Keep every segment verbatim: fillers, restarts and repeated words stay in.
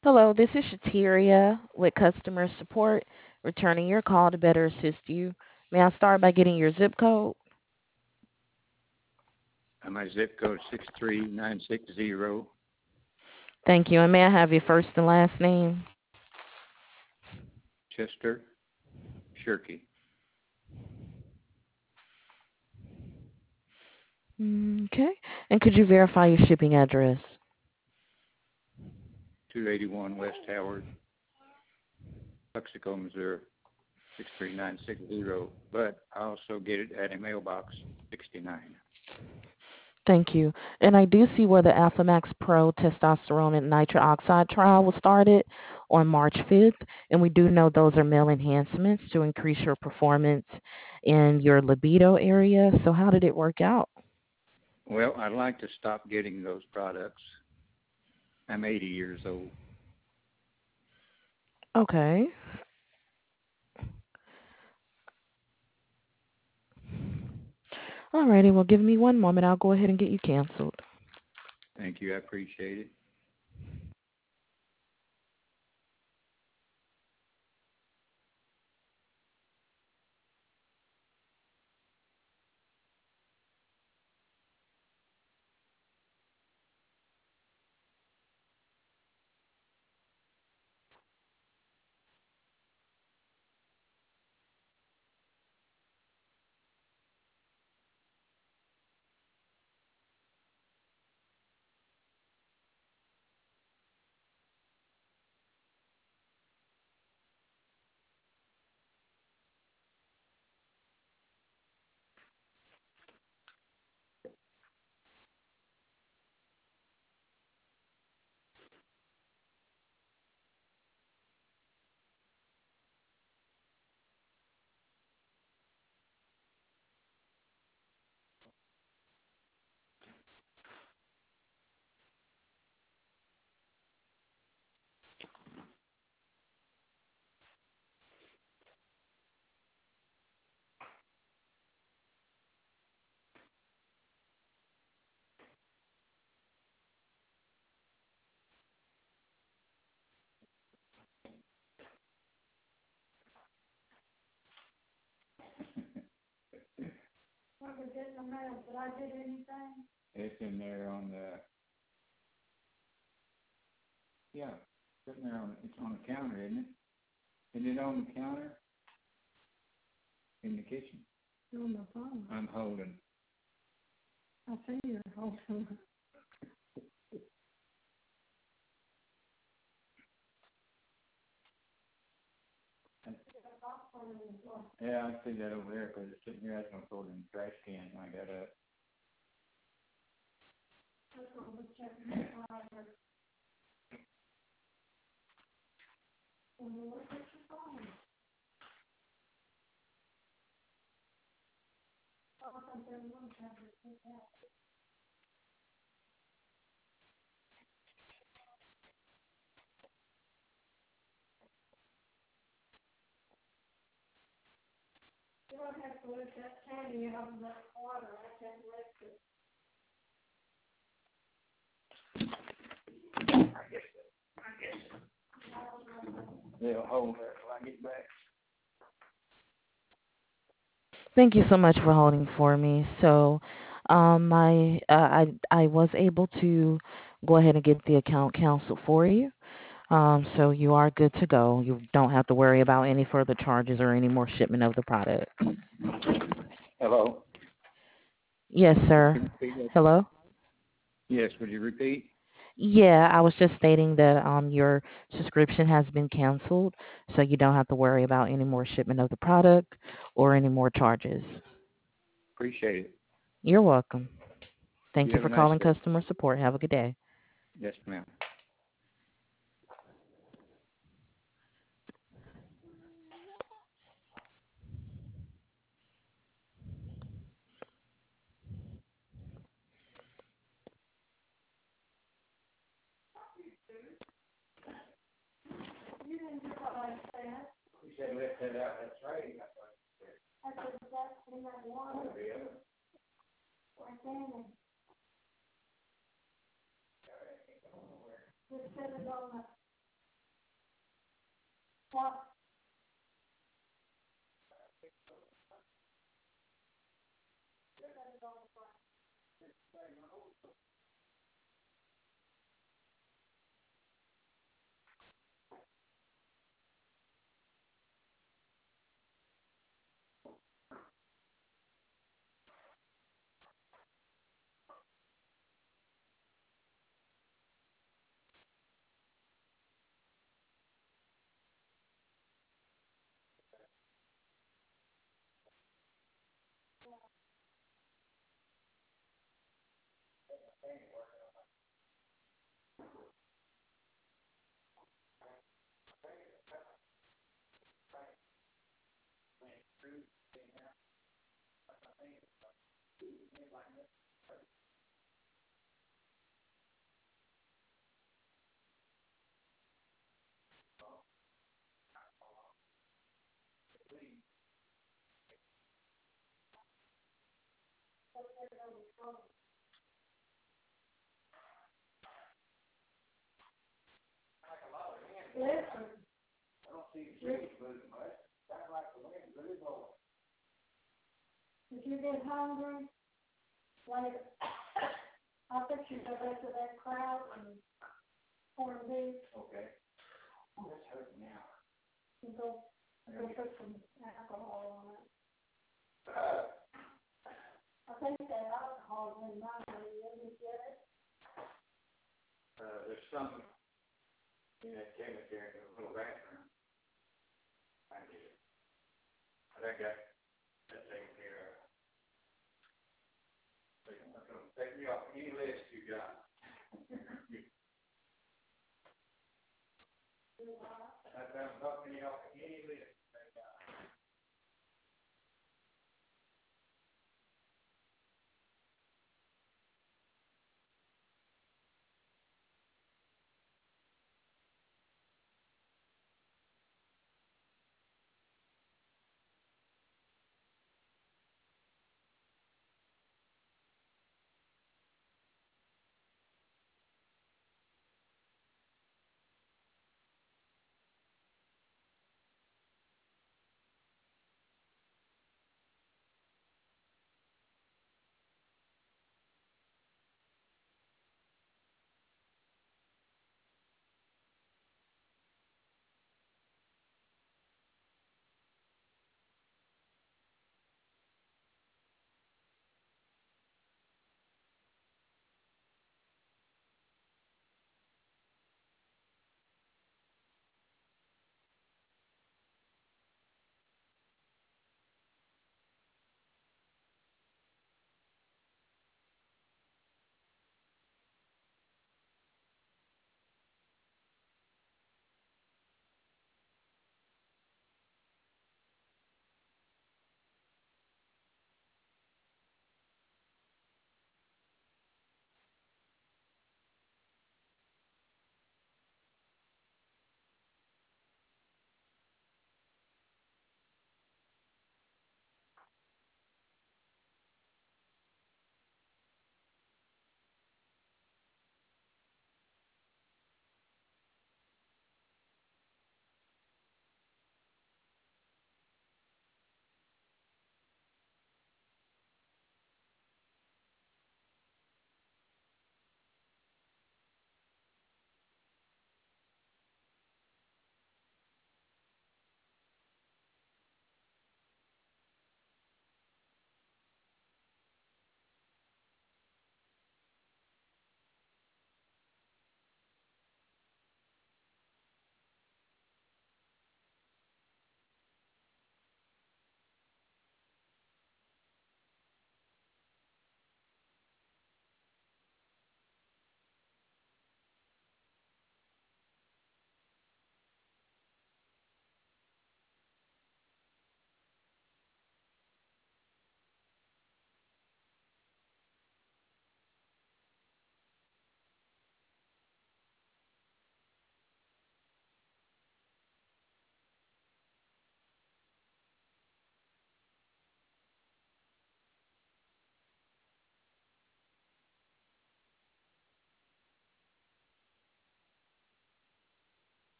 Hello, this is Shateria with customer support, returning your call to better assist you. May I start by getting your zip code? Uh, my zip code is six three nine six zero. Thank you. And may I have your first and last name? Chester Shirky. Mm, Okay. And could you verify your shipping address? two eighty-one West Howard, Luxico, Missouri, six three nine six zero. But I also get it at a mailbox sixty-nine. Thank you. And I do see where the Alphamax Pro testosterone and nitric oxide trial was started on March fifth. And we do know those are male enhancements to increase your performance in your libido area. So how did it work out? Well, I'd like to stop getting those products. I'm eighty years old. Okay. Alrighty, well, give me one moment. I'll go ahead and get you canceled. Thank you. I appreciate it. What was in the mail? Did I get anything? It's in there on the, yeah, sitting there on, it's on the counter, isn't it? Isn't it on the counter in the kitchen? On the phone. I'm holding. I see you're holding. Yeah, I see that over there because it's sitting here. I was going to throw it in the trash can when I got up. You don't have to let that candy out of that water. I can't let it. I guess, I guess. They'll hold that till I get back. Thank you so much for holding for me. So, um, my uh, I I was able to go ahead and get the account canceled for you. Um, so you are good to go. You don't have to worry about any further charges or any more shipment of the product. Hello? Yes, sir. Can you repeat that? Hello? Yes, would you repeat? Yeah, I was just stating that um your subscription has been canceled, so you don't have to worry about any more shipment of the product or any more charges. Appreciate it. You're welcome. Thank You you have a for nice calling day. customer support. Have a good day. Yes, ma'am. You didn't hear what I said. You said lift that out. That's right. That's what you said. I said that's in that water. Oh, yeah. Right there. Just set it on the Listen. I don't see the trees moving much. Sounds like the wind really blowing. If you get hungry, later, I'll put you the rest of that crowd and corned beef. Okay. Oh, that's hurting now. You go, go put some alcohol on it. Uh, I think that alcohol's in mine. Did you get it? Uh, there's some in that cabinet there in the little bathroom. I did it. I think that, that taken care of. That's going to take me off any list you got. That's going to knock me off any list.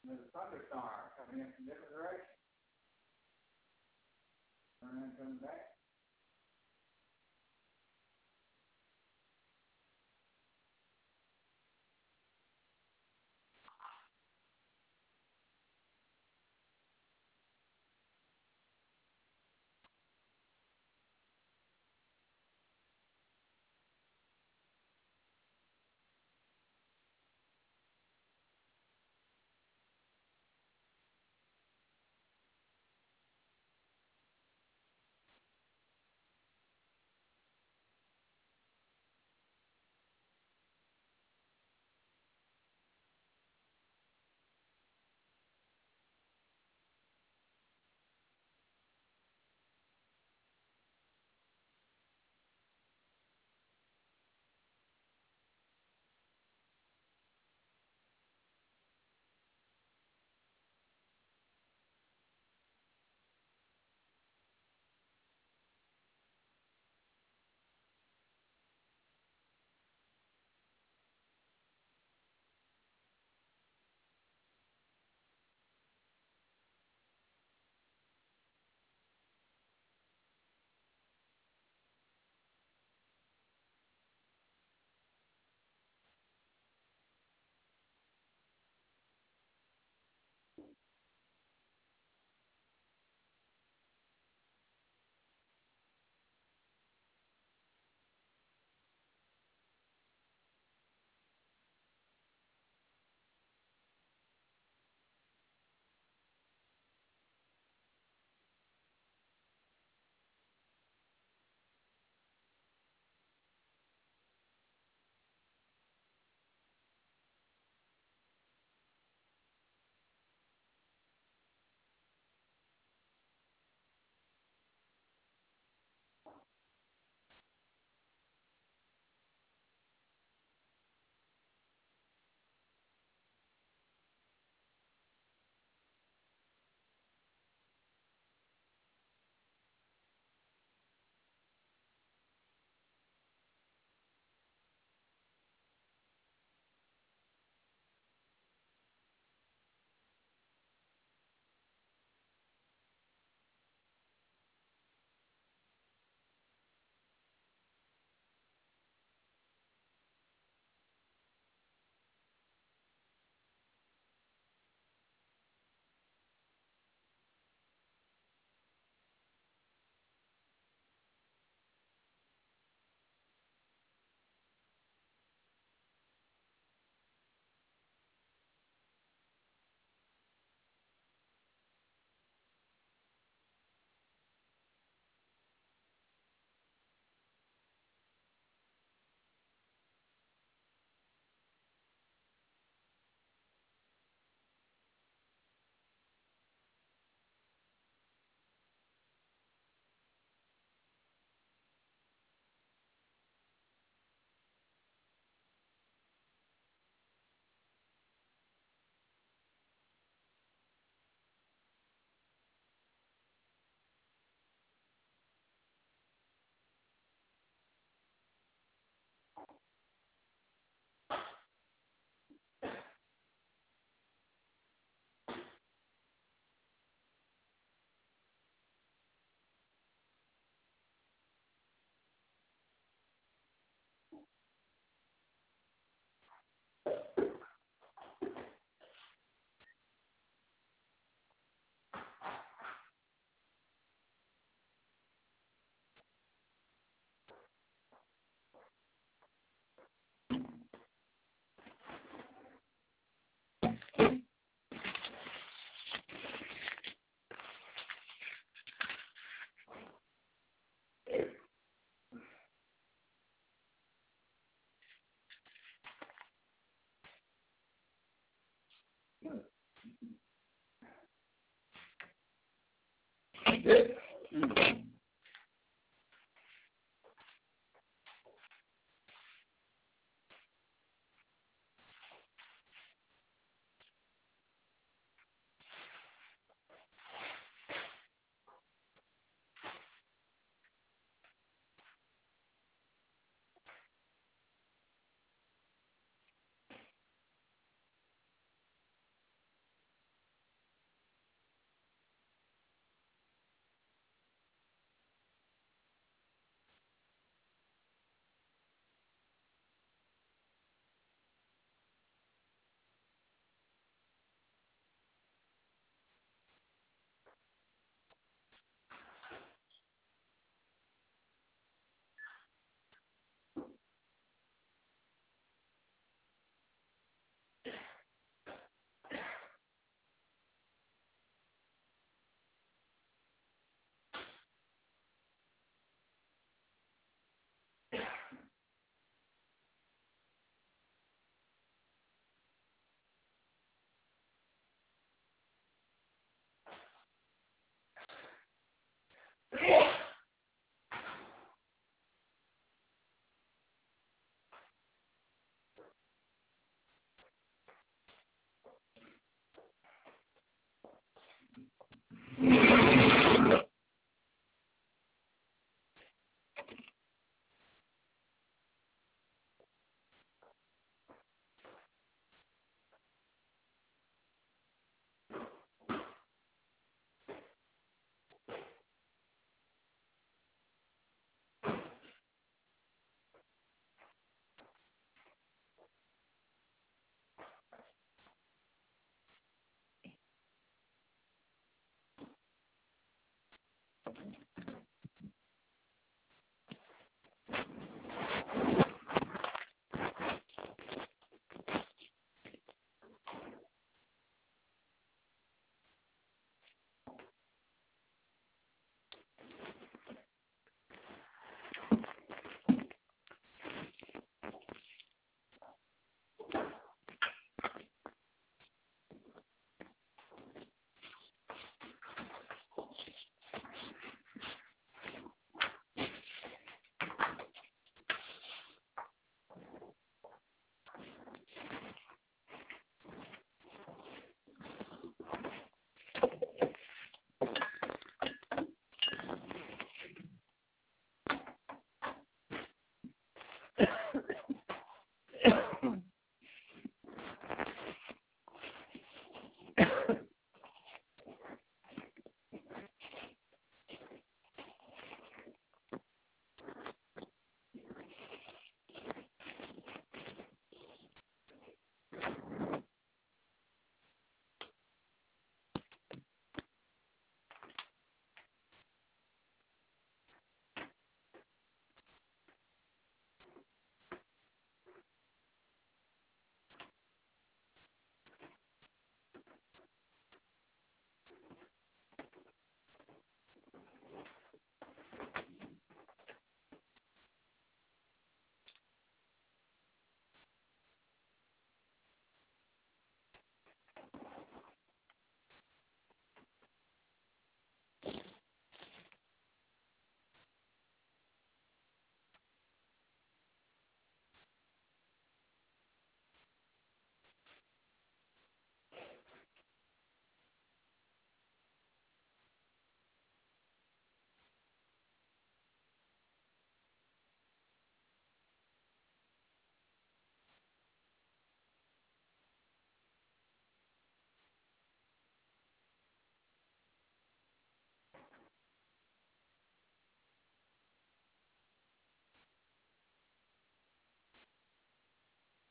There's a thunderstorm coming in from different directions. Turn around and come back.